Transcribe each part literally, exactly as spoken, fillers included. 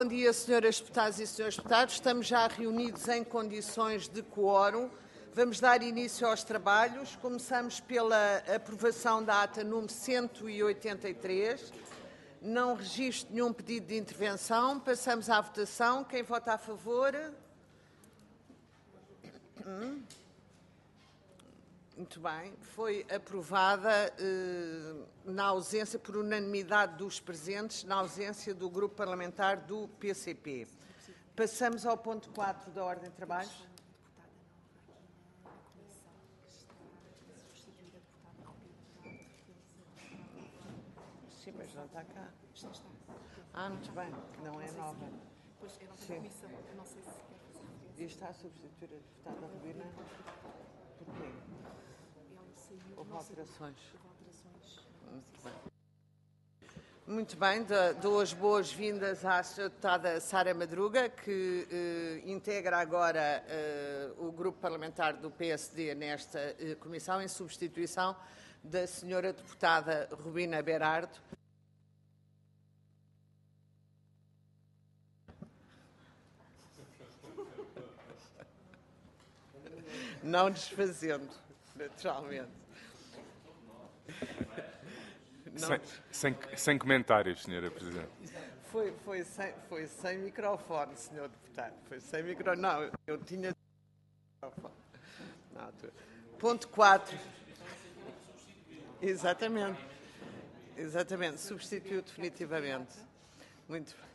Bom dia, senhoras deputadas e senhores deputados. Estamos já reunidos em condições de quórum. Vamos dar início aos trabalhos. Começamos pela aprovação da ata número cento e oitenta e três. Não registro nenhum pedido de intervenção. Passamos à votação. Quem vota a favor? Hum. Muito bem. Foi aprovada eh, na ausência, por unanimidade dos presentes, na ausência do grupo parlamentar do P C P. Passamos ao ponto quatro da ordem de trabalhos. Sim, mas não está cá. Ah, muito bem, não é nova. Pois é nova comissão, eu não sei se quer fazer. E está a substituir a deputada Rubina? Porquê? Houve alterações. Muito bem. Muito bem, dou as boas-vindas à senhora deputada Sara Madruga, que eh, integra agora eh, o grupo parlamentar do P S D nesta eh, comissão, em substituição da senhora deputada Rubina Berardo. Não desfazendo, naturalmente. Sem, sem, sem comentários, senhora Presidente. Foi, foi, sem, foi sem microfone, senhor deputado. Foi sem microfone. Não, eu tinha microfone. Não, tu... Ponto quatro. Exatamente. Exatamente. Substituiu definitivamente. Muito bem.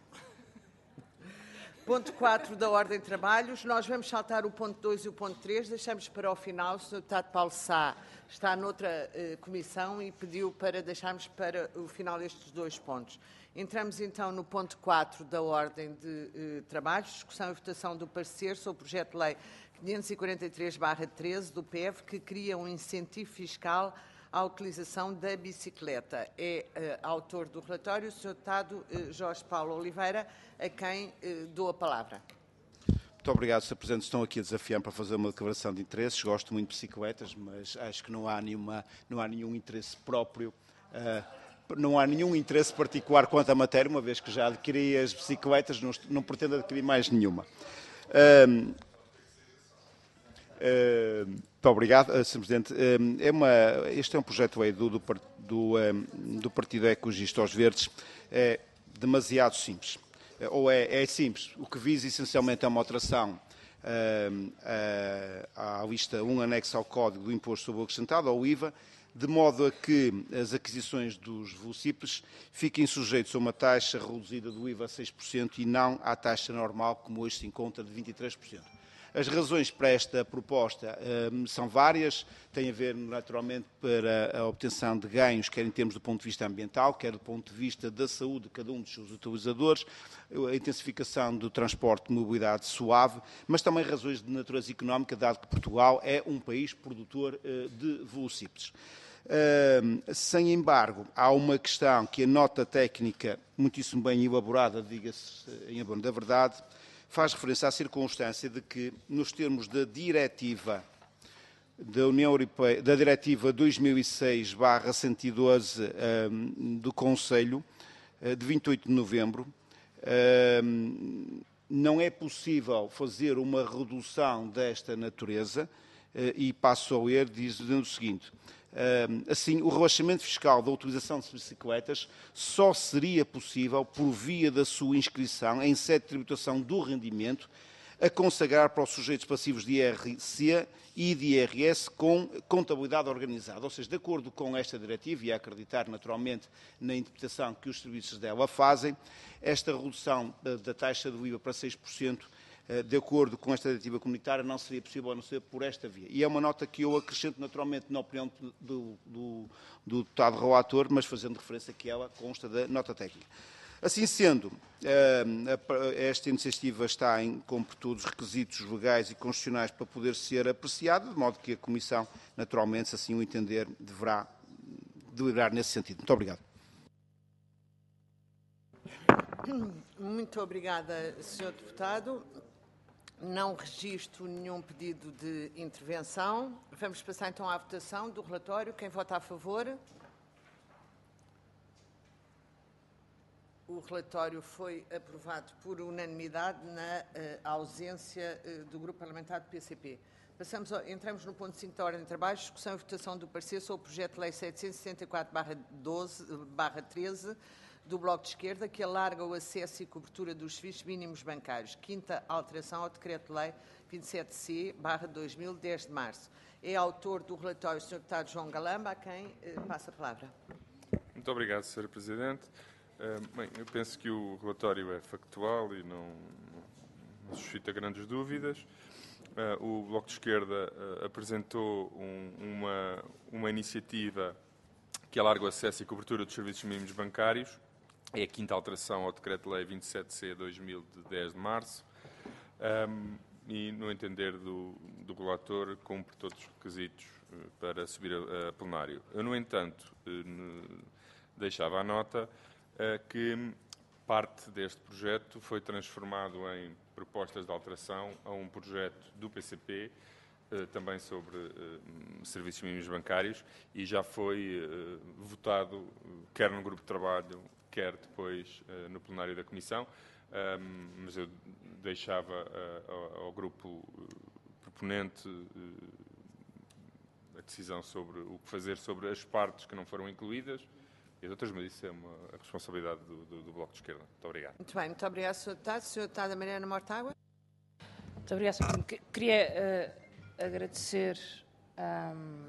Ponto quatro da ordem de trabalhos. Nós vamos saltar o ponto dois e o ponto três. Deixamos para o final. O senhor deputado Paulo Sá está noutra eh, comissão e pediu para deixarmos para o final estes dois pontos. Entramos então no ponto quatro da ordem de eh, trabalhos. Discussão e votação do parecer sobre o projeto de lei quinhentos e quarenta e três barra treze do P E V, que cria um incentivo fiscal à utilização da bicicleta. É uh, autor do relatório o senhor deputado uh, Jorge Paulo Oliveira, a quem uh, dou a palavra. Muito obrigado, senhor Presidente. Estão aqui a desafiar-me para fazer uma declaração de interesses. Gosto muito de bicicletas, mas acho que não há, nenhuma, não há nenhum interesse próprio, uh, não há nenhum interesse particular quanto à matéria, uma vez que já adquiri as bicicletas, não, não pretendo adquirir mais nenhuma. Uh, uh, Muito obrigado, senhor Presidente. É uma, este é um projeto aí do, do, do, do Partido Ecologista aos Verdes, é demasiado simples. Ou é, é simples, o que visa essencialmente é uma alteração uh, uh, à lista um, anexo ao Código do Imposto sobre o Acrescentado, ao I V A, de modo a que as aquisições dos velocípedes fiquem sujeitos a uma taxa reduzida do I V A a seis por cento e não à taxa normal, como hoje se encontra, de vinte e três por cento. As razões para esta proposta um, são várias, têm a ver naturalmente para a obtenção de ganhos, quer em termos do ponto de vista ambiental, quer do ponto de vista da saúde de cada um dos seus utilizadores, a intensificação do transporte de mobilidade suave, mas também razões de natureza económica, dado que Portugal é um país produtor uh, de velocípedes. Uh, sem embargo, há uma questão que a nota técnica, muitíssimo bem elaborada, diga-se em abono da verdade, faz referência à circunstância de que, nos termos da diretiva da União Europeia, da diretiva dois mil e seis barra cento e doze um, do Conselho, uh, de vinte e oito de novembro, um, não é possível fazer uma redução desta natureza, uh, e passo a ler, dizendo o seguinte: assim, o relaxamento fiscal da utilização de bicicletas só seria possível por via da sua inscrição em sede de tributação do rendimento, a consagrar para os sujeitos passivos de I R C e de I R S com contabilidade organizada. Ou seja, de acordo com esta diretiva, e a acreditar naturalmente na interpretação que os serviços dela fazem, esta redução da, da taxa do I V A para seis por cento, de acordo com esta diretiva comunitária, não seria possível a não ser por esta via. E é uma nota que eu acrescento naturalmente na opinião do, do, do deputado relator, mas fazendo referência que ela consta da nota técnica. Assim sendo, esta iniciativa está em cumpre todos os requisitos legais e constitucionais para poder ser apreciada, de modo que a Comissão, naturalmente, se assim o entender, deverá deliberar nesse sentido. Muito obrigado. Muito obrigada, senhor deputado. Não registro nenhum pedido de intervenção. Vamos passar então à votação do relatório. Quem vota a favor? O relatório foi aprovado por unanimidade na uh, ausência uh, do Grupo Parlamentar do P C P. Passamos ao, entramos no ponto cinco da ordem de trabalho, discussão e votação do parecer sobre o projeto de lei setecentos e sessenta e quatro barra treze do Bloco de Esquerda, que alarga o acesso e cobertura dos serviços mínimos bancários. Quinta alteração ao Decreto-Lei vinte e sete C barra dois mil, dez de março. É autor do relatório o senhor Deputado João Galamba, a quem uh, passa a palavra. Muito obrigado, senhora Presidente. Uh, bem, eu penso que o relatório é factual e não, não suscita grandes dúvidas. Uh, o Bloco de Esquerda uh, apresentou um, uma, uma iniciativa que alarga o acesso e cobertura dos serviços mínimos bancários. É a quinta alteração ao Decreto-Lei vinte e sete C dois mil, de dez de março. Um, e, no entender do, do relator, cumpre todos os requisitos uh, para subir a, a plenário. Eu, no entanto, uh, deixava a nota uh, que parte deste projeto foi transformado em propostas de alteração a um projeto do P C P, uh, também sobre uh, serviços mínimos bancários, e já foi uh, votado, uh, quer no grupo de trabalho, quer depois uh, no plenário da Comissão. Um, mas eu deixava uh, ao, ao grupo uh, proponente uh, a decisão sobre o que fazer sobre as partes que não foram incluídas e as outras, mas isso é uma a responsabilidade do, do, do Bloco de Esquerda. Muito obrigado. Muito bem, muito obrigado, senhor Deputado. senhor Deputada Mariana Mortágua. Muito obrigada, senhor Presidente. Queria uh, agradecer um,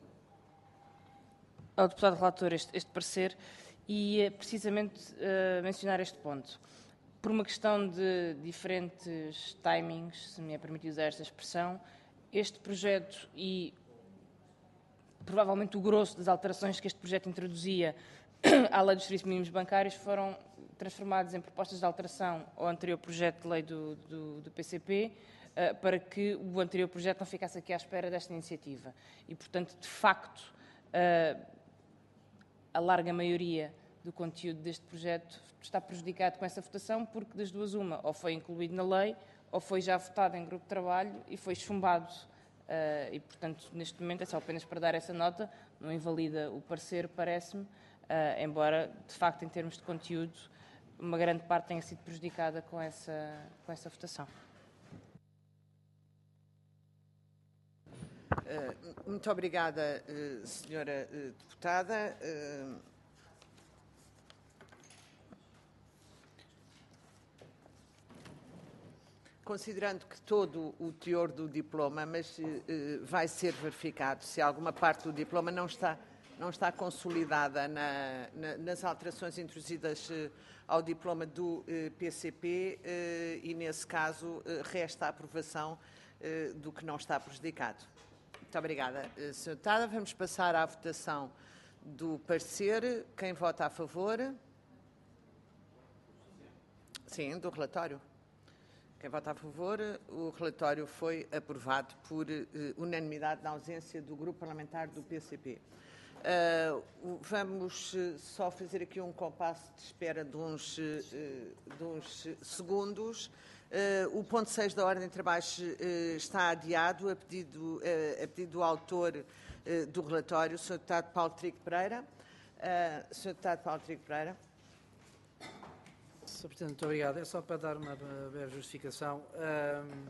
ao deputado relator este, este parecer e uh, precisamente uh, mencionar este ponto. Por uma questão de diferentes timings, se me é permitido usar esta expressão, este projeto e provavelmente o grosso das alterações que este projeto introduzia à Lei dos Serviços Mínimos Bancários foram transformados em propostas de alteração ao anterior projeto de lei do, do, do P C P, uh, para que o anterior projeto não ficasse aqui à espera desta iniciativa. E, portanto, de facto, uh, a larga maioria do conteúdo deste projeto está prejudicado com essa votação, porque das duas uma, ou foi incluído na lei, ou foi já votado em grupo de trabalho e foi chumbado. Uh, e, portanto, neste momento é só apenas para dar essa nota, não invalida o parecer, parece-me, uh, embora, de facto, em termos de conteúdo, uma grande parte tenha sido prejudicada com essa, com essa votação. Uh, muito obrigada, uh, senhora uh, Deputada. Uh, Considerando que todo o teor do diploma, mas uh, vai ser verificado se alguma parte do diploma não está, não está consolidada na, na, nas alterações introduzidas uh, ao diploma do uh, P C P uh, e, nesse caso, uh, resta a aprovação uh, do que não está prejudicado. Muito obrigada, uh, senhora Deputada. Vamos passar à votação do parecer. Quem vota a favor? Sim, do relatório. Quem vota a favor, o relatório foi aprovado por uh, unanimidade na ausência do Grupo Parlamentar do P C P. Uh, vamos uh, só fazer aqui um compasso de espera de uns, uh, de uns segundos. Uh, o ponto seis da ordem de trabalhos uh, está adiado a pedido, uh, a pedido do autor uh, do relatório, o senhor Deputado Paulo Trigo Pereira. Uh, senhor Deputado Paulo Trigo Pereira. senhor Presidente, muito obrigado. É só para dar uma breve justificação. Um,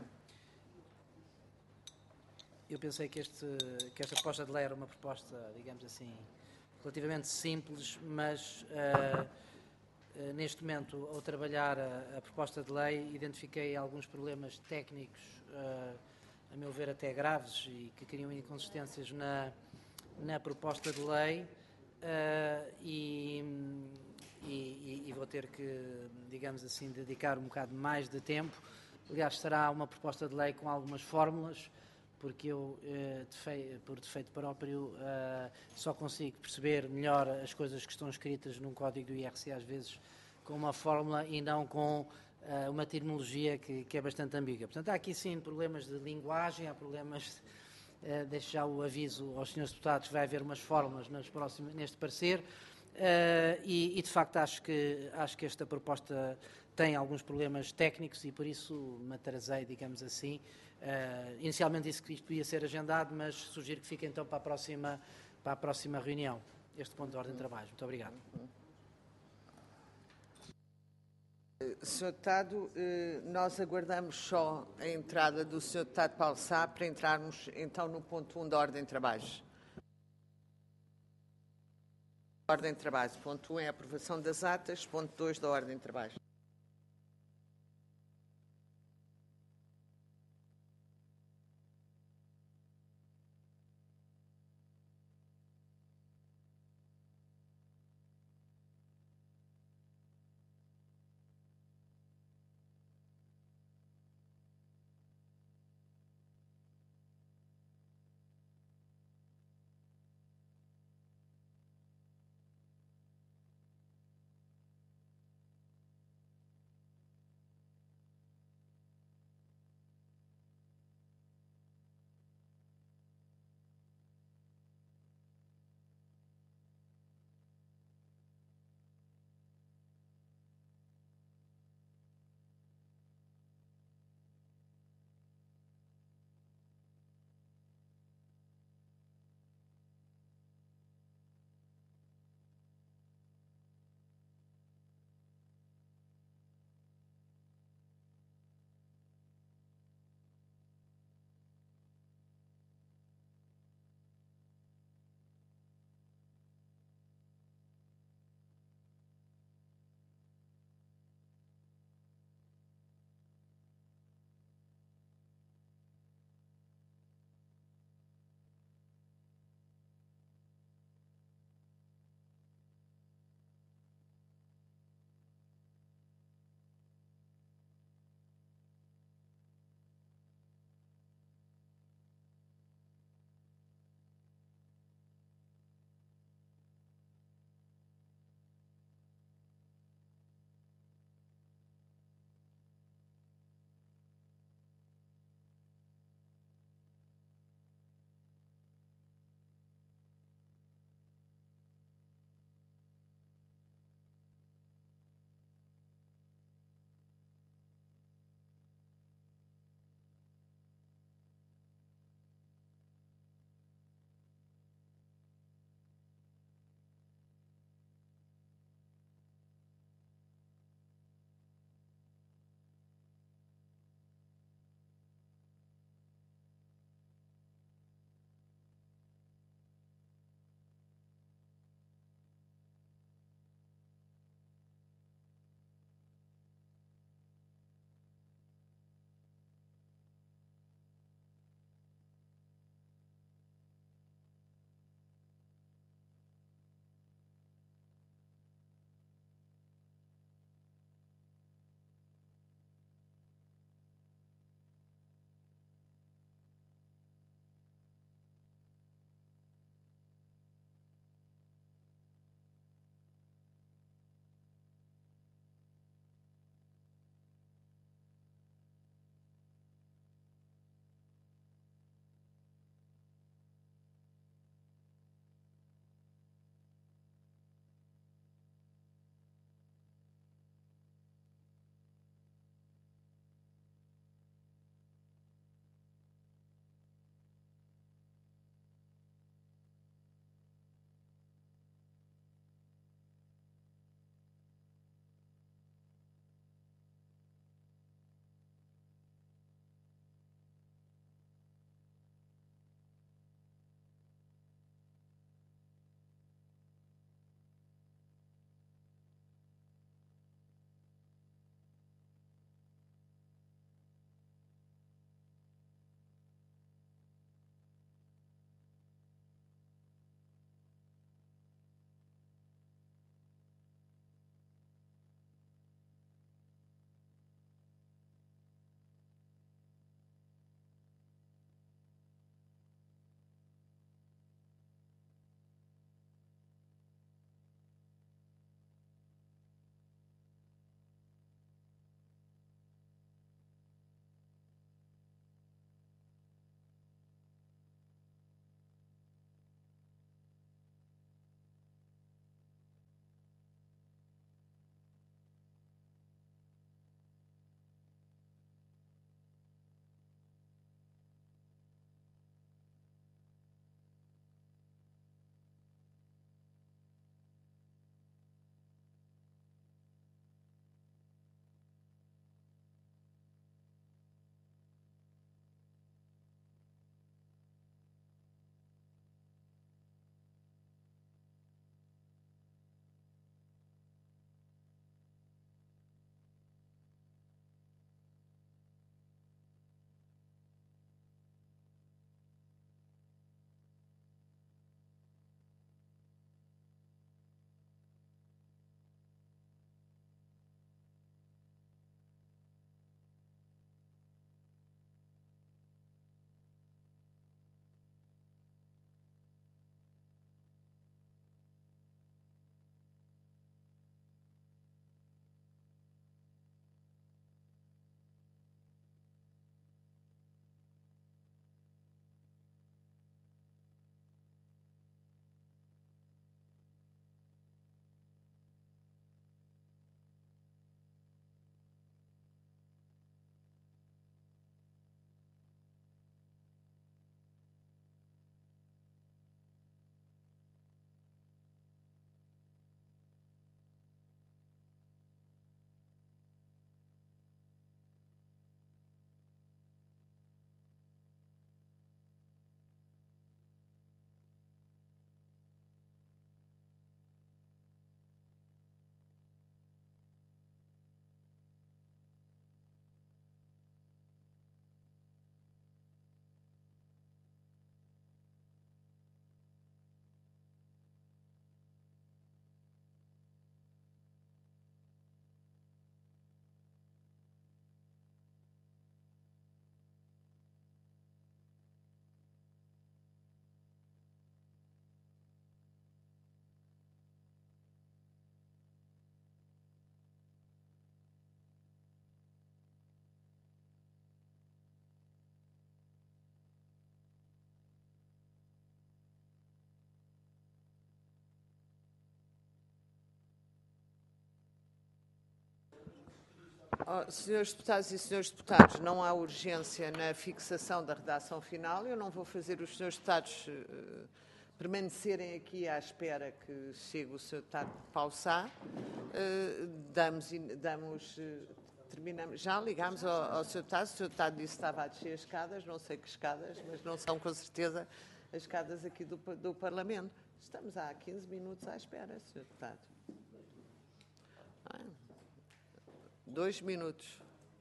eu pensei que, este, que esta proposta de lei era uma proposta, digamos assim, relativamente simples, mas uh, uh, neste momento, ao trabalhar a, a proposta de lei, identifiquei alguns problemas técnicos, uh, a meu ver até graves, e que criam inconsistências na, na proposta de lei uh, e... E, e vou ter que, digamos assim, dedicar um bocado mais de tempo. Aliás, será uma proposta de lei com algumas fórmulas, porque eu, por defeito próprio, só consigo perceber melhor as coisas que estão escritas num código do I R C, às vezes, com uma fórmula e não com uma terminologia que, que é bastante ambígua. Portanto, há aqui, sim, problemas de linguagem, há problemas... Deixo já o aviso aos senhores deputados que vai haver umas fórmulas nas próximas, neste parecer. Uh, e, e, de facto, acho que, acho que esta proposta tem alguns problemas técnicos e, por isso, me atrasei, digamos assim. Uh, inicialmente disse que isto ia ser agendado, mas sugiro que fique, então, para a próxima, para a próxima reunião, este ponto de ordem de trabalho. Muito obrigado. senhor Deputado, eh, nós aguardamos só a entrada do senhor Deputado Paulo Sá para entrarmos então no ponto um da ordem de trabalhos. Ordem de trabalhos. Ponto um é a aprovação das atas. Ponto dois da ordem de trabalhos. Oh, senhores deputados e senhores deputados, não há urgência na fixação da redação final. Eu não vou fazer os senhores deputados uh, permanecerem aqui à espera que chegue o senhor deputado Paulo Sá. Uh, damos, damos uh, terminamos, já ligámos ao, ao senhor deputado. O senhor deputado disse que estava a descer as escadas, não sei que escadas, mas não são com certeza as escadas aqui do, do Parlamento. Estamos há quinze minutos à espera, senhor deputado. Ah, dois minutos.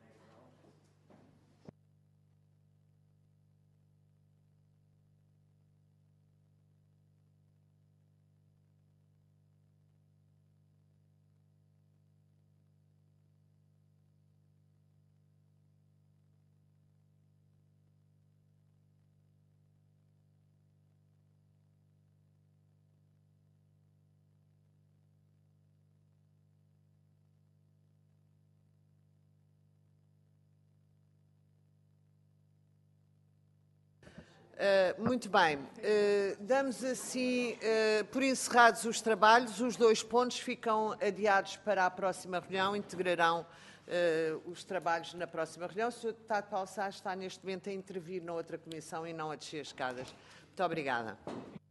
Uh, muito bem. Uh, damos assim uh, por encerrados os trabalhos. Os dois pontos ficam adiados para a próxima reunião, integrarão uh, os trabalhos na próxima reunião. O senhor deputado Paulo Sá está neste momento a intervir na outra comissão e não a descer escadas. Muito obrigada.